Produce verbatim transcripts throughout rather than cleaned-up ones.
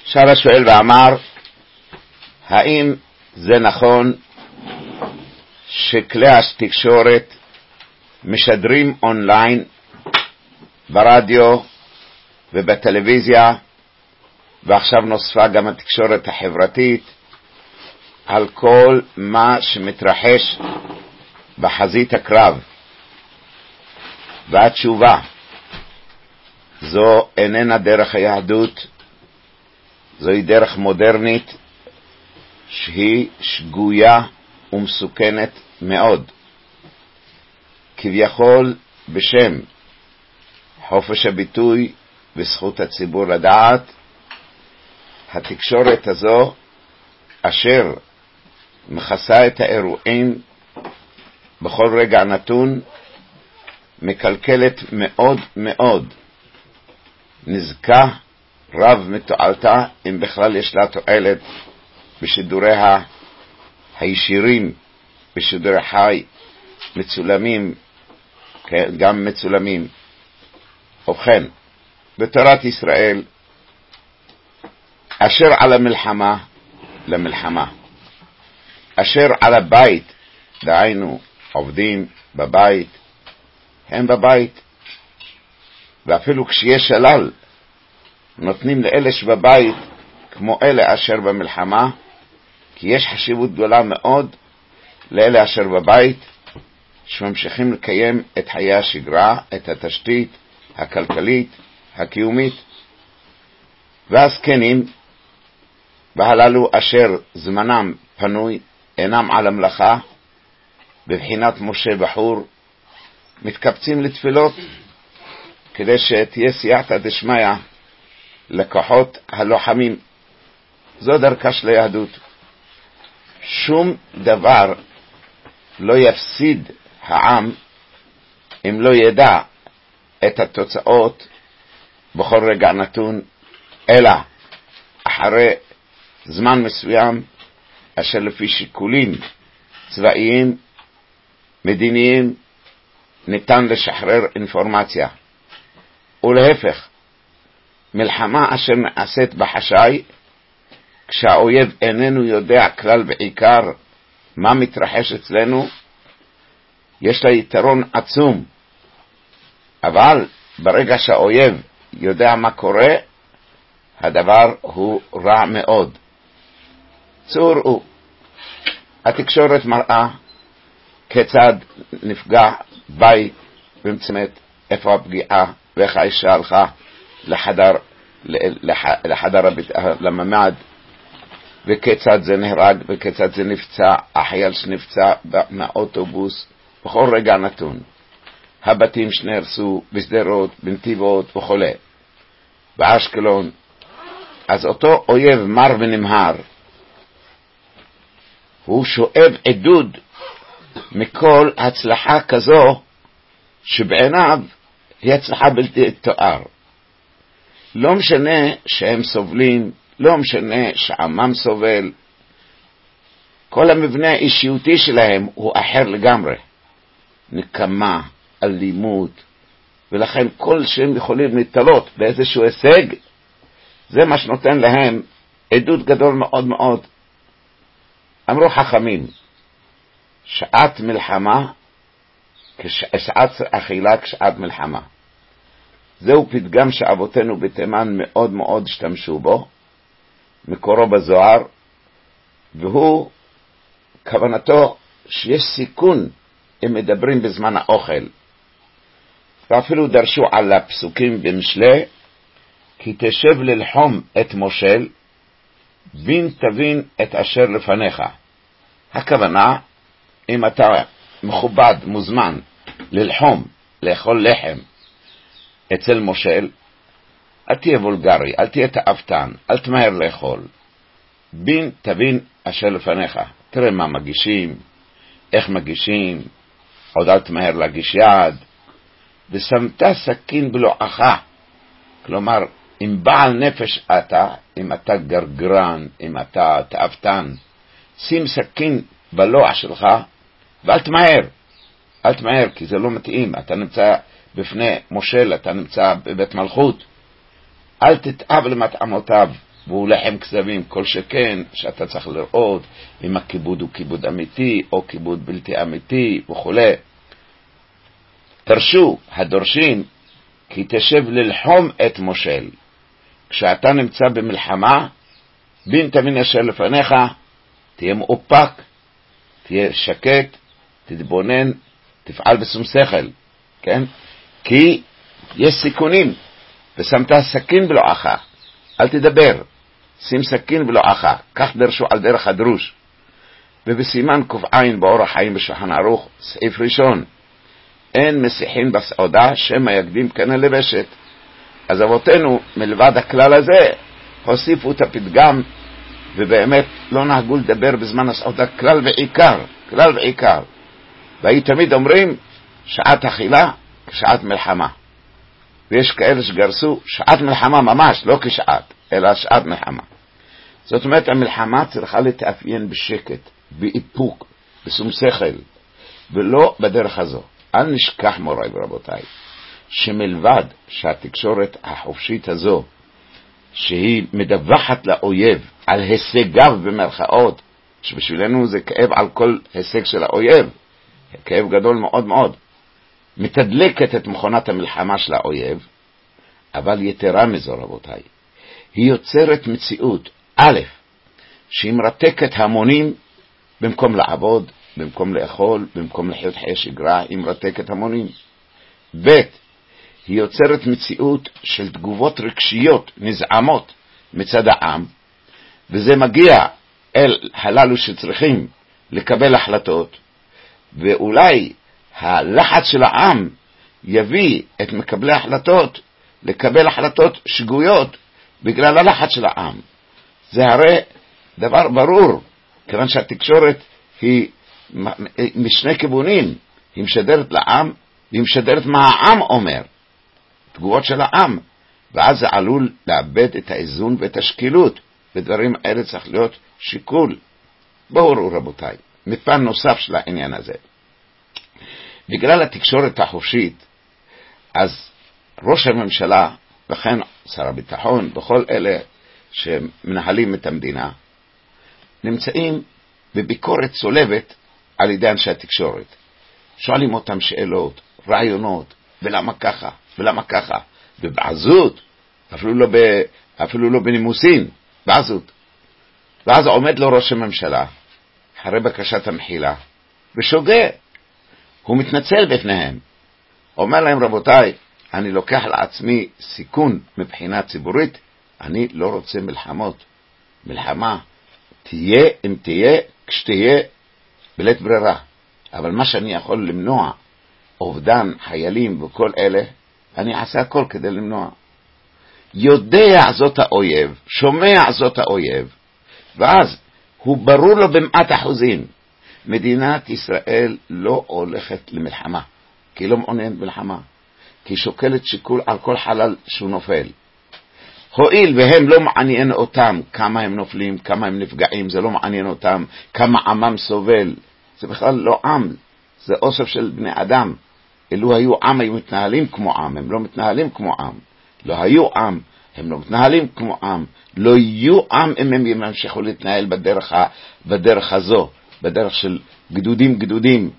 שאל השואל ואמר, האם זה נכון שכלי התקשורת משדרים אונליין ברדיו ובטלוויזיה, ועכשיו נוספה גם התקשורת החברתית, על כל מה שמתרחש בחזית הקרב? והתשובה, זו איננה דרך היהדות, זוהי דרך מודרנית שהיא שגויה ומסוכנת מאוד. כביכול בשם חופש הביטוי וזכות הציבור לדעת, התקשורת הזו אשר מכסה את האירועים בכל רגע נתון, מקלקלת מאוד מאוד, נזקה רב מתועלתה, אם בכלל יש לה תועלת בשידוריה הישירים, בשידורי חי מצולמים, גם מצולמים. ובכן, בתורת ישראל, אשר על המלחמה למלחמה, אשר על הבית, דהיינו עובדים בבית, הם בבית, ואפילו כשיש שלל, נותנים לאלה שבבית כמו אלה אשר במלחמה, כי יש חשיבות גדולה מאוד לאלה אשר בבית, שממשיכים לקיים את חיי השגרה, את התשתית הכלכלית, הקיומית. והזקנים, והללו אשר זמנם פנוי, אינם על המלאכה, בבחינת משה בחור, מתקבצים לתפילות, כדי שתהיה סייעתא דשמיא לכוחות הלוחמים. זו דרכה של היהדות. שום דבר לא יפסיד העם אם לא ידע את התוצאות בכל רגע נתון, אלא אחרי זמן מסוים, אשר לפי שיקולים צבאיים, מדיניים, ניתן לשחרר אינפורמציה. ולהפך, מלחמה אשר נעשית בחשאי, כשהאויב איננו יודע כלל בעיקר מה מתרחש אצלנו, יש לה יתרון עצום. אבל ברגע שהאויב יודע מה קורה, הדבר הוא רע מאוד. צור הוא, התקשורת מראה כיצד נפגע בית במצמת, איפה הפגיעה, ואיך האישה הלכה לחדר, לח, לחדר הביט, לממד, וכיצד זה נהרג, וכיצד זה נפצע, החייל שנפצע מהאוטובוס, בכל רגע נתון. הבתים שנהרסו בשדרות, בנתיבות וכו', באשקלון. אז אותו אויב מר ונמהר, הוא שואב עדוד מכל הצלחה כזו, שבעיניו היא הצלחה בלתי תואר. לא משנה שהם סובלים, לא משנה שעמם סובל, כל המבנה האישיותי שלהם הוא אחר לגמרי. נקמה, אלימות, ולכן כל שהם יכולים להתלות באיזשהו הישג, זה מה שנותן להם עדות גדול מאוד מאוד. אמרו חכמים, שעת מלחמה, שעת אכילה כשעת מלחמה. זהו פתגם שאבותינו בתימן מאוד מאוד השתמשו בו, מקורו בזוהר, והוא כוונתו שיש סיכון אם מדברים בזמן האוכל. ואפילו דרשו על הפסוקים במשלי, כי תשב ללחום את מושל, בין תבין את אשר לפניך. הכוונה, אם אתה מכובד, מוזמן, ללחום, לאכול לחם אצל מושל, אל תהיה וולגרי, אל תהיה תאוותן, אל תמהר לאכול. בין תבין אשר לפניך. תראה מה מגישים, איך מגישים, עוד אל תמהר להגיש יד. ושמת סכין בלועך. כלומר, אם בעל נפש אתה, אם אתה גרגרן, אם אתה תאוותן, שים סכין בלוע שלך, ואל תמהר. אל תמהר, כי זה לא מתאים. אתה נמצא בפני מושל, אתה נמצא בבית מלכות. אל תתאב למטעמותיו, והוא לחם כזבים, כל שכן שאתה צריך לראות אם הכיבוד הוא כיבוד אמיתי או כיבוד בלתי אמיתי וכו'. תרשו הדורשים כי תשב ללחום את מושל. כשאתה נמצא במלחמה, בין תבין אשר לפניך, תהיה מאופק, תהיה שקט, תתבונן, תפעל בשום שכל, כן? כי יש סיכונים, ושמת סכין בלועך, אל תדבר, שים סכין בלועך, כך דרשו על דרך הדרוש. ובסימן קופעין באורח חיים בשולחן ערוך, סעיף ראשון, אין מסיחין בסעודה שמא יקדים כנה לבשת. אז אבותינו מלבד הכלל הזה הוסיפו את הפתגם, ובאמת לא נהגו לדבר בזמן הסעודה כלל ועיקר, כלל ועיקר. והיו תמיד אומרים שעת אכילה כשעת מלחמה. ויש כאלה שגרסו שעת מלחמה ממש, לא כשעת, אלא שעת מלחמה. זאת אומרת, המלחמה צריכה להתאפיין בשקט, באיפוק, בשום שכל, ולא בדרך הזו. אל נשכח מוריי ורבותיי, שמלבד שהתקשורת החופשית הזו, שהיא מדווחת לאויב על הישגיו במרכאות, שבשבילנו זה כאב על כל הישג של האויב, כאב גדול מאוד מאוד, מתדלקת את מכונת המלחמה של האויב, אבל יתרה מזו רבותיי, היא יוצרת מציאות, א', שהיא מרתקת המונים במקום לעבוד, במקום לאכול, במקום לחיות חיי שגרה, היא מרתקת המונים. ב', היא יוצרת מציאות של תגובות רגשיות נזעמות מצד העם, וזה מגיע אל הללו שצריכים לקבל החלטות, ואולי הלחץ של העם יביא את מקבלי ההחלטות לקבל החלטות שגויות בגלל הלחץ של העם. זה הרי דבר ברור, כיוון שהתקשורת היא משני כיוונים, היא משדרת לעם והיא משדרת מה העם אומר, תגובות של העם, ואז זה עלול לאבד את האיזון ואת השקילות, ודברים האלה צריך להיות שיקול. בואו רבותיי, מפן נוסף של העניין הזה, בגלל התקשורת החופשית, אז ראש הממשלה וכן שר הביטחון בכל אלה שמנהלים את המדינה נמצאים בביקורת צולבת על ידי אנשי התקשורת. שואלים אותם שאלות, רעיונות, ולמה ככה, ולמה ככה, ובעזות, אפילו לא, ב, אפילו לא בנימוסין, בעזות. ואז עומד לו ראש הממשלה, אחרי בקשת המחילה, ושוגע. הוא מתנצל בפניהם. אומר להם, רבותיי, אני לוקח לעצמי סיכון מבחינה ציבורית, אני לא רוצה מלחמות. מלחמה תהיה אם תהיה, כשתהיה בלית ברירה. אבל מה שאני יכול למנוע, אובדן חיילים וכל אלה, אני אעשה הכל כדי למנוע. יודע זאת האויב, שומע זאת האויב, ואז הוא ברור לו במאת אחוזים, מדינת ישראל לא הולכת למלחמה, כי היא לא מעוניינת במלחמה, כי היא שוקלת שיקול על כל חלל שהוא נופל. הואיל והם לא מעניין אותם כמה הם נופלים, כמה הם נפגעים, זה לא מעניין אותם, כמה עמם סובל, זה בכלל לא עם, זה אוסף של בני אדם. אילו היו עם, היו מתנהלים כמו עם, הם לא מתנהלים כמו עם. לא היו עם, הם לא מתנהלים כמו עם. לא יהיו עם אם הם ימשיכו להתנהל בדרך, בדרך הזו, בדרך של גדודים גדודים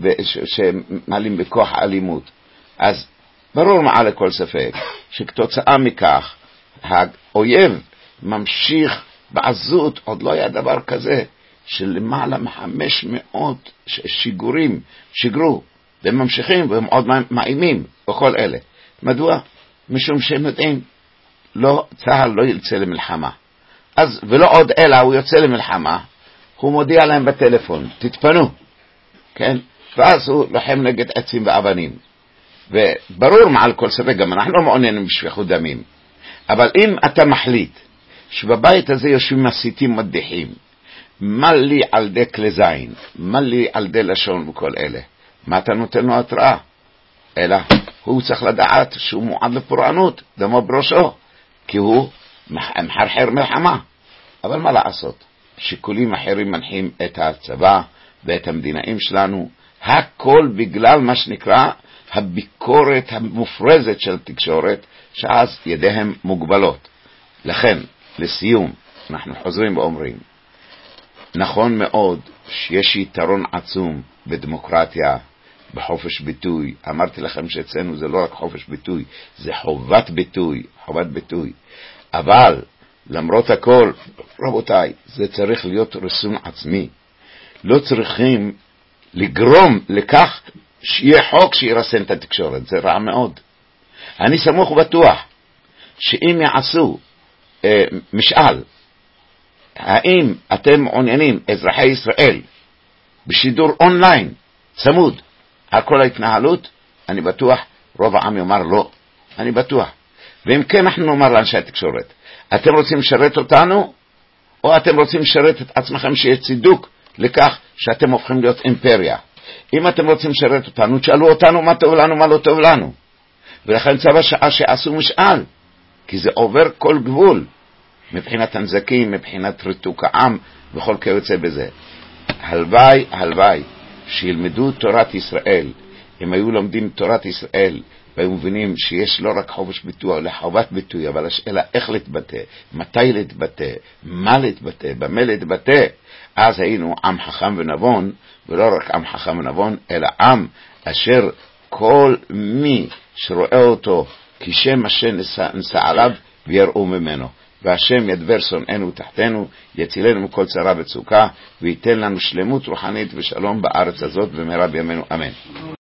שמעלים בכוח האלימות. אז ברור מעל לכל ספק שכתוצאה מכך האויב ממשיך בעזות, עוד לא היה דבר כזה, שלמעלה מחמש מאות שיגורים שיגרו, והם ממשיכים והם עוד מאיימים בכל אלה. מדוע? משום שהם יודעים, לא, צהל לא יצא למלחמה. אז ולא עוד אלא הוא יוצא למלחמה, הוא מודיע להם בטלפון, תתפנו, כן? ואז הוא לוחם נגד עצים ואבנים. וברור מעל כל ספק, גם אנחנו לא מעוניינים בשפיכות דמים. אבל אם אתה מחליט שבבית הזה יושבים מסיתים מדחים, מה לי על די כלי זין, מה לי על די לשון וכל אלה, מה אתה נותן לו התראה? אלא הוא צריך לדעת שהוא מועד לפורענות, דמו בראשו, כי הוא מחרחר מלחמה. אבל מה לעשות? שיקולים אחרים מנחים את הצבא ואת המדינאים שלנו, הכל בגלל מה שנקרא הביקורת המופרזת של תקשורת, שאז ידיהם מוגבלות. לכן לסיום, אנחנו חוזרים ואומרים, נכון מאוד שיש יתרון עצום בדמוקרטיה, בחופש ביטוי. אמרתי לכם שאצלנו זה לא רק חופש ביטוי, זה חובת ביטוי, חובת ביטוי. אבל למרות הכל, רבותיי, זה צריך להיות ריסון עצמי. לא צריכים לגרום לכך שיהיה חוק שירסן את התקשורת, זה רע מאוד. אני סמוך ובטוח שאם יעשו אה, משאל, האם אתם מעוניינים, אזרחי ישראל, בשידור אונליין, צמוד, על כל ההתנהלות, אני בטוח, רוב העם יאמר לא, אני בטוח. ואם כן, אנחנו נאמר לאנשי התקשורת, אתם רוצים לשרת אותנו, או אתם רוצים לשרת את עצמכם שיהיה צידוק לכך שאתם הופכים להיות אימפריה. אם אתם רוצים לשרת אותנו, תשאלו אותנו מה טוב לנו, מה לא טוב לנו. ולכן צו השעה שעשו משאל, כי זה עובר כל גבול, מבחינת הנזקים, מבחינת ריתוק העם, וכל כיוצא בזה. הלוואי, הלוואי, שילמדו תורת ישראל. הם היו לומדים תורת ישראל, והיו מבינים שיש לא רק חופש ביטוי, אלא חובת ביטוי, אבל השאלה איך להתבטא, מתי להתבטא, מה להתבטא, במה להתבטא. אז היינו עם חכם ונבון, ולא רק עם חכם ונבון, אלא עם אשר כל מי שרואה אותו כשם אשר נשא עליו ויראו ממנו. והשם ידבר שונאינו תחתנו, יצילנו מכל צרה וצוקה, וייתן לנו שלמות רוחנית ושלום בארץ הזאת במהרה בימינו, אמן.